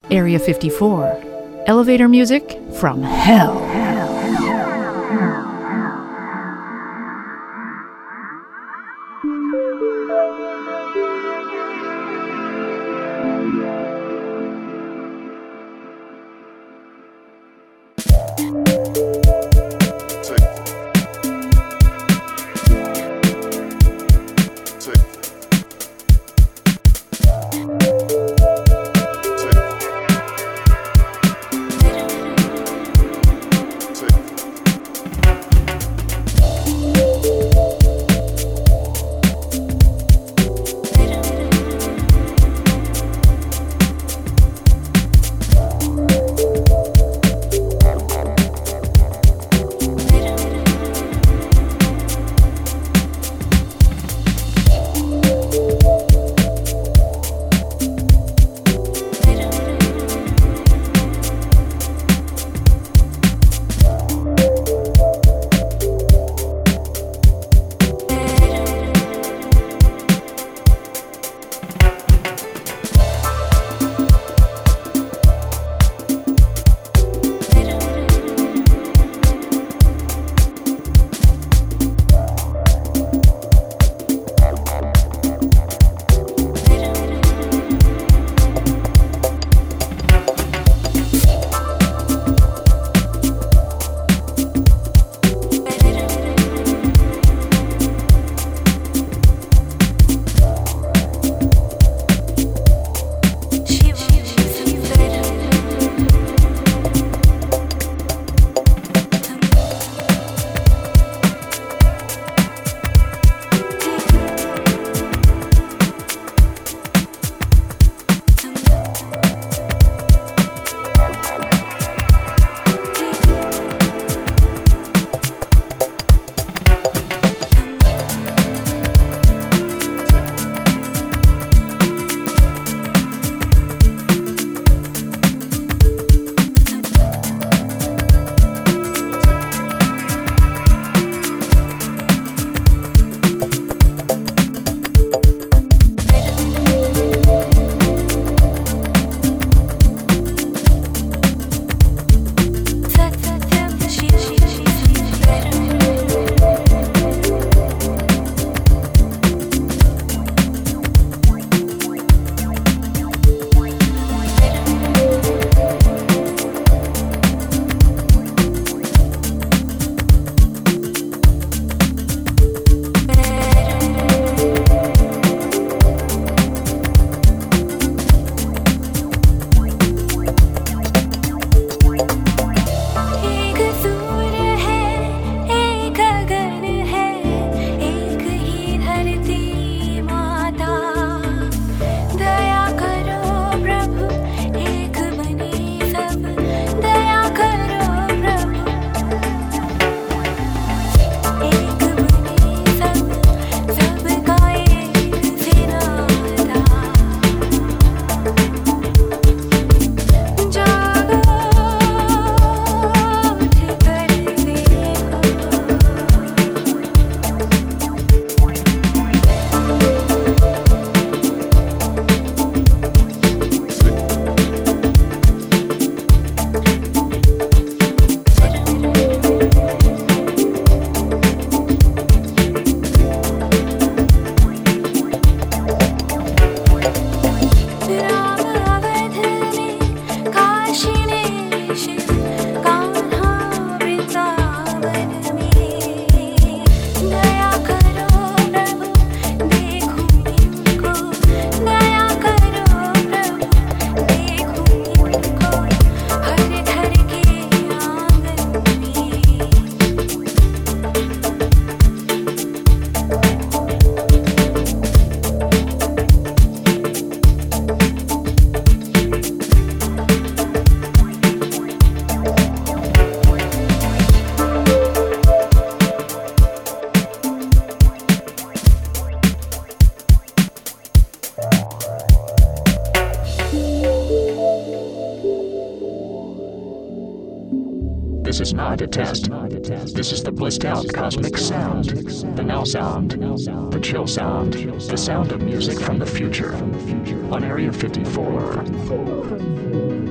Area 54. Elevator music from hell. This is not a test. This is the blissed out cosmic sound. The now sound. The chill sound. The sound of music from the future. On Area 54.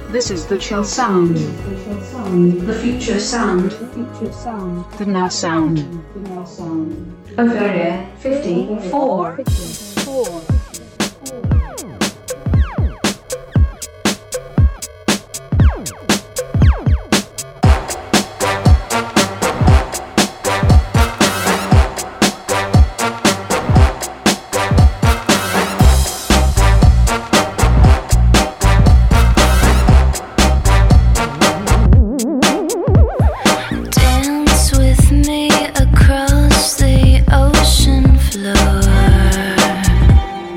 This is the chill sound. The future sound. The now sound. Of Area 54. Across the ocean floor.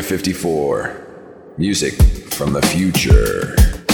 54. Music from the future.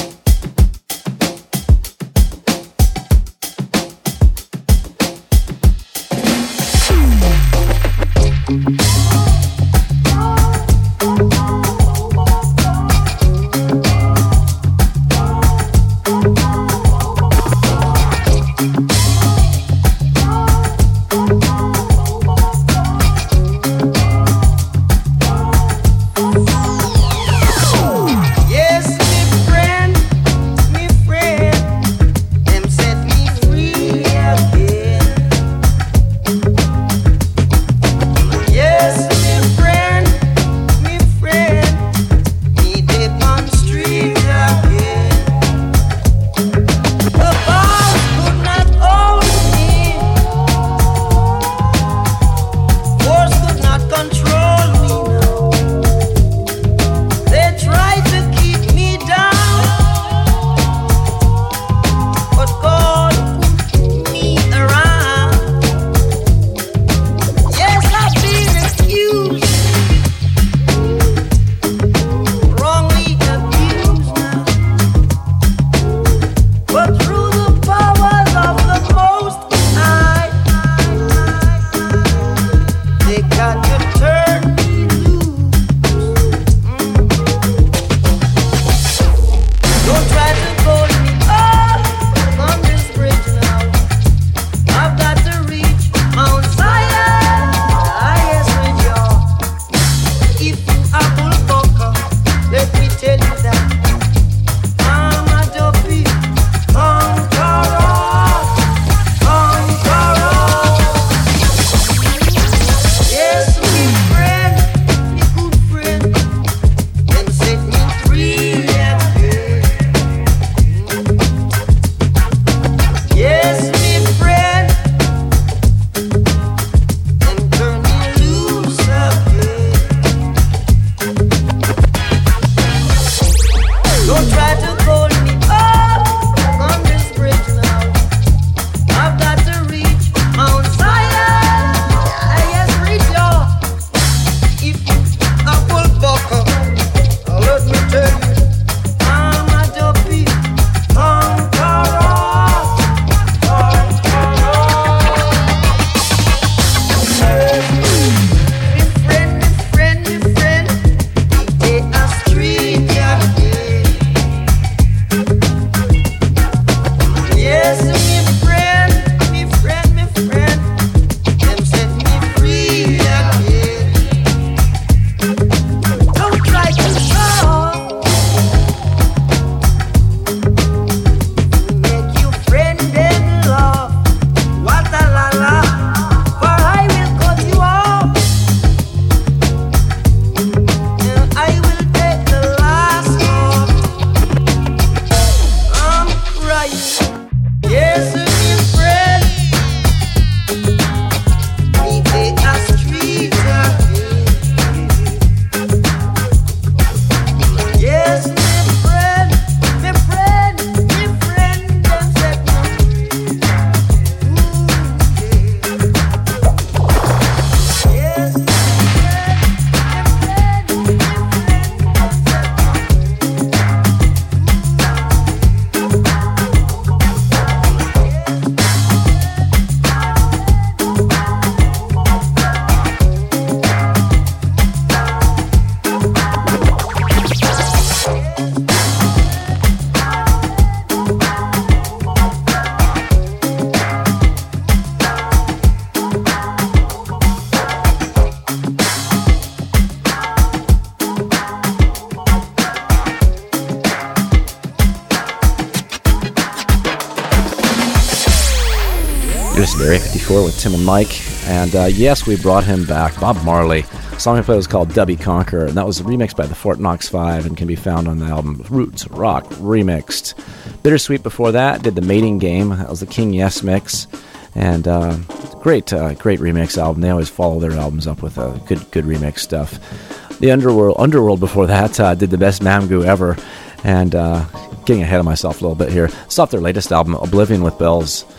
Area 54 with Tim and Mike, and yes, we brought him back. Bob Marley. The song we played was called Dubby Conquer, and that was remixed by the Fort Knox 5 and can be found on the album Roots Rock Remixed. Bittersweet before that did The Mating Game. That was the King Yes mix, and great remix album. They always follow their albums up with good remix stuff. The Underworld before that did the best Mamgoo ever, and getting ahead of myself a little bit here. It's off their latest album, Oblivion with Bells.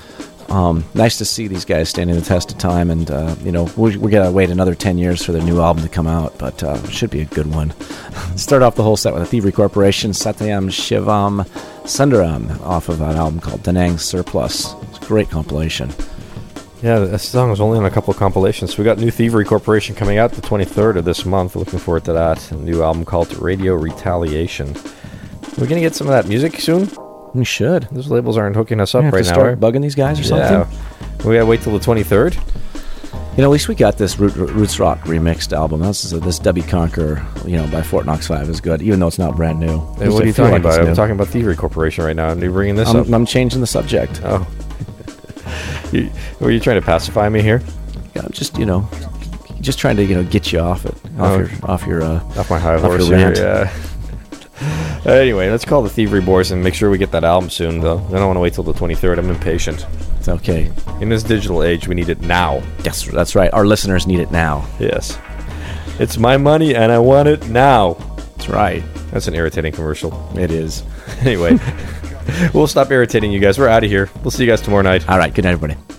Nice to see these guys standing the test of time, and we're gonna wait another 10 years for their new album to come out, but it should be a good one. Start off the whole set with a Thievery Corporation, Satyam Shivam Sundaram, off of an album called Danang Surplus. It's a great compilation. Yeah, this song was only on a couple of compilations. We got new Thievery Corporation coming out the 23rd of this month. Looking forward to that. A new album called Radio Retaliation. We're gonna get some of that music soon. We should. Those labels aren't hooking us up right now. Start bugging these guys or something. We gotta wait till the 23rd. At least we got this Roots Rock remixed album. This Debbie Conquer, by Fort Knox 5 is good, even though it's not brand new. Hey, what are you talking about? I'm talking about Thievery Corporation right now. And you're bringing this up. I'm changing the subject. Oh. Were you trying to pacify me here? Yeah, I'm just trying to get you off my high horse here. Yeah. Anyway, let's call the Thievery Boys and make sure we get that album soon, though. I don't want to wait till the 23rd. I'm impatient. It's okay. In this digital age, we need it now. Yes, that's right. Our listeners need it now. Yes. It's my money, and I want it now. That's right. That's an irritating commercial. It is. Anyway, we'll stop irritating you guys. We're out of here. We'll see you guys tomorrow night. All right. Good night, everybody.